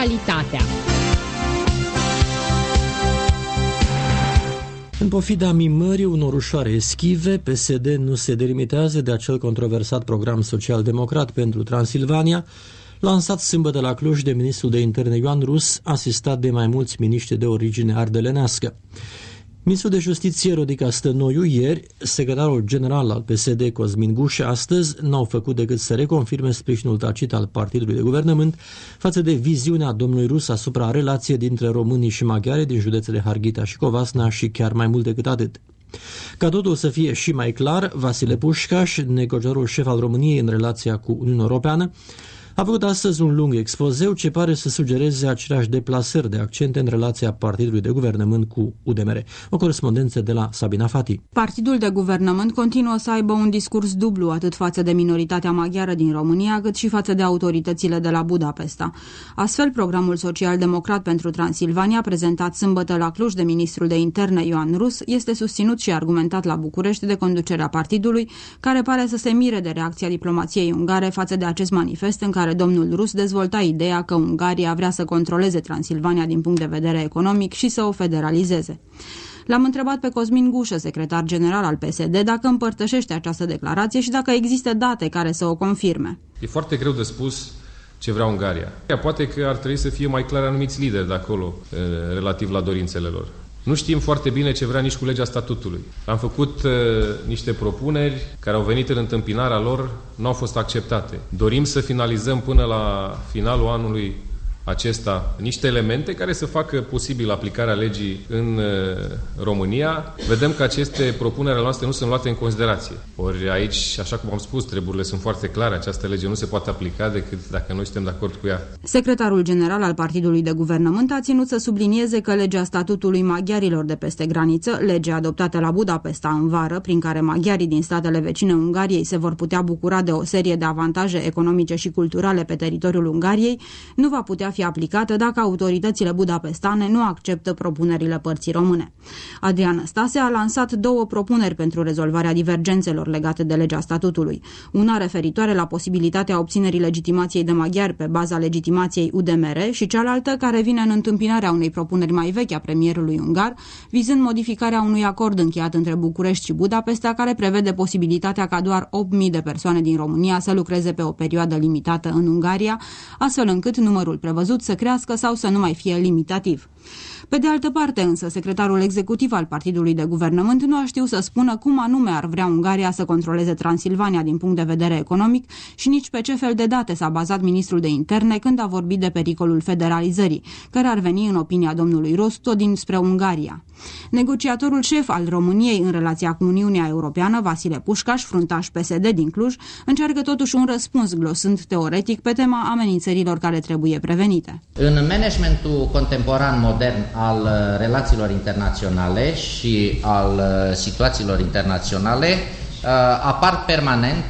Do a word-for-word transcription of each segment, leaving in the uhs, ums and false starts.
Actualitatea. În pofida mimării unor ușoare eschive, P S D nu se delimitează de acel controversat program social-democrat pentru Transilvania, lansat sâmbătă la Cluj de ministrul de interne Ioan Rus, asistat de mai mulți miniștri de origine ardelenească. Ministrul de Justiție Rodica Stănoiu ieri, secretarul general al P S D Cosmin Gușa astăzi n-au făcut decât să reconfirme sprijinul tacit al partidului de guvernământ față de viziunea domnului Rus asupra relației dintre românii și maghiari din județele Harghita și Covasna și chiar mai mult decât atât. Ca totul să fie și mai clar, Vasile Pușcaș, negociatorul șef al României în relația cu Uniunea Europeană, a făcut astăzi un lung expozeu ce pare să sugereze aceleași deplasări de accente în relația partidului de guvernământ cu U D M R. O corespondență de la Sabina Fati. Partidul de guvernământ continuă să aibă un discurs dublu atât față de minoritatea maghiară din România, cât și față de autoritățile de la Budapesta. Astfel, programul social-democrat pentru Transilvania, prezentat sâmbătă la Cluj de ministrul de interne Ioan Rus, este susținut și argumentat la București de conducerea partidului, care pare să se mire de reacția diplomației ungare față de acest manifest în care care domnul Rus dezvolta ideea că Ungaria vrea să controleze Transilvania din punct de vedere economic și să o federalizeze. L-am întrebat pe Cosmin Gușă, secretar general al P S D, dacă împărtășește această declarație și dacă există date care să o confirme. E foarte greu de spus ce vrea Ungaria. Poate că ar trebui să fie mai clar anumiți lideri de acolo relativ la dorințele lor. Nu știm foarte bine ce vrea nici cu legea statutului. Am făcut uh, niște propuneri care au venit în întâmpinarea lor, nu au fost acceptate. Dorim să finalizăm până la finalul anului acesta niște elemente care să facă posibil aplicarea legii în uh, România. Vedem că aceste propuneri ale noastre nu sunt luate în considerație. Ori aici, așa cum am spus, treburile sunt foarte clare. Această lege nu se poate aplica decât dacă noi suntem de acord cu ea. Secretarul general al partidului de guvernământ a ținut să sublinieze că legea statutului maghiarilor de peste graniță, legea adoptată la Budapesta în vară, prin care maghiarii din statele vecine Ungariei se vor putea bucura de o serie de avantaje economice și culturale pe teritoriul Ungariei, nu va putea fi aplicată dacă autoritățile budapestane nu acceptă propunerile părții române. Adrian Stase a lansat două propuneri pentru rezolvarea divergențelor legate de legea statutului. Una referitoare la posibilitatea obținerii legitimației de maghiari pe baza legitimației U D M R și cealaltă care vine în întâmpinarea unei propuneri mai vechi a premierului ungar, vizând modificarea unui acord încheiat între București și Budapesta care prevede posibilitatea ca doar opt mii de persoane din România să lucreze pe o perioadă limitată în Ungaria, astfel încât numărul prevăzut să crească sau să nu mai fie limitativ. Pe de altă parte însă, secretarul executiv al partidului de guvernământ nu a știut să spună cum anume ar vrea Ungaria să controleze Transilvania din punct de vedere economic și nici pe ce fel de date s-a bazat ministrul de interne când a vorbit de pericolul federalizării, care ar veni în opinia domnului Rus tot dinspre Ungaria. Negociatorul șef al României în relația cu Uniunea Europeană, Vasile Pușcaș, fruntaș P S D din Cluj, încearcă totuși un răspuns glosând teoretic pe tema amenințărilor care trebuie prevenite. În managementul contemporan modern al relațiilor internaționale și al situațiilor internaționale apar permanent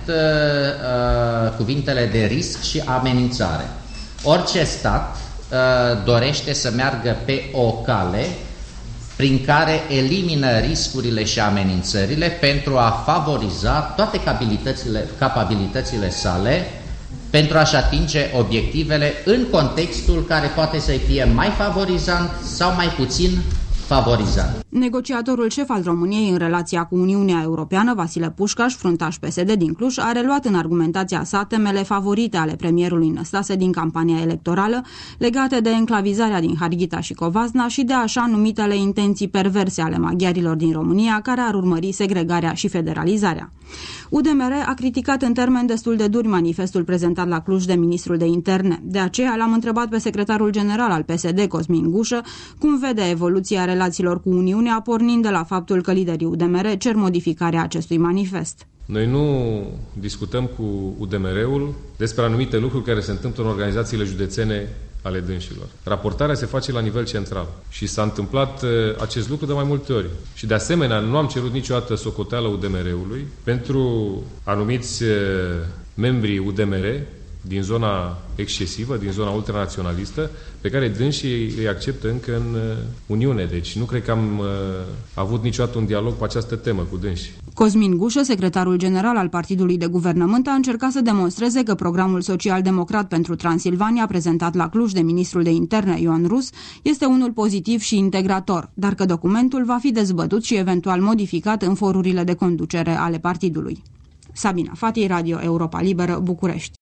cuvintele de risc și amenințare. Orice stat dorește să meargă pe o cale prin care elimină riscurile și amenințările pentru a favoriza toate capabilitățile, capabilitățile sale pentru a-și atinge obiectivele în contextul care poate să fie mai favorizant sau mai puțin favorizant. Negociatorul șef al României în relația cu Uniunea Europeană, Vasile Pușcaș, fruntaș P S D din Cluj, a reluat în argumentația sa temele favorite ale premierului Năstase din campania electorală, legate de enclavizarea din Harghita și Covasna și de așa numitele intenții perverse ale maghiarilor din România, care ar urmări segregarea și federalizarea. U D M R a criticat în termeni destul de duri manifestul prezentat la Cluj de ministrul de interne. De aceea l-am întrebat pe secretarul general al P S D, Cosmin Gușă, cum vede evoluția relațiilor cu Uniunea, pornind de la faptul că liderii U D M R cer modificarea acestui manifest. Noi nu discutăm cu U D M R-ul despre anumite lucruri care se întâmplă în organizațiile județene ale dânșilor. Raportarea se face la nivel central și s-a întâmplat acest lucru de mai multe ori. Și de asemenea, nu am cerut niciodată socoteală U D M R-ului pentru anumiți membrii U D M R din zona excesivă, din zona ultranaționalistă, pe care dânsii îi acceptă încă în Uniune. Deci nu cred că am uh, avut niciodată un dialog pe această temă cu dânsii. Cosmin Gușă, secretarul general al Partidului de Guvernământ, a încercat să demonstreze că programul social-democrat pentru Transilvania, prezentat la Cluj de ministrul de interne Ioan Rus, este unul pozitiv și integrator, dar că documentul va fi dezbătut și eventual modificat în forurile de conducere ale partidului. Sabina Fati, Radio Europa Liberă, București.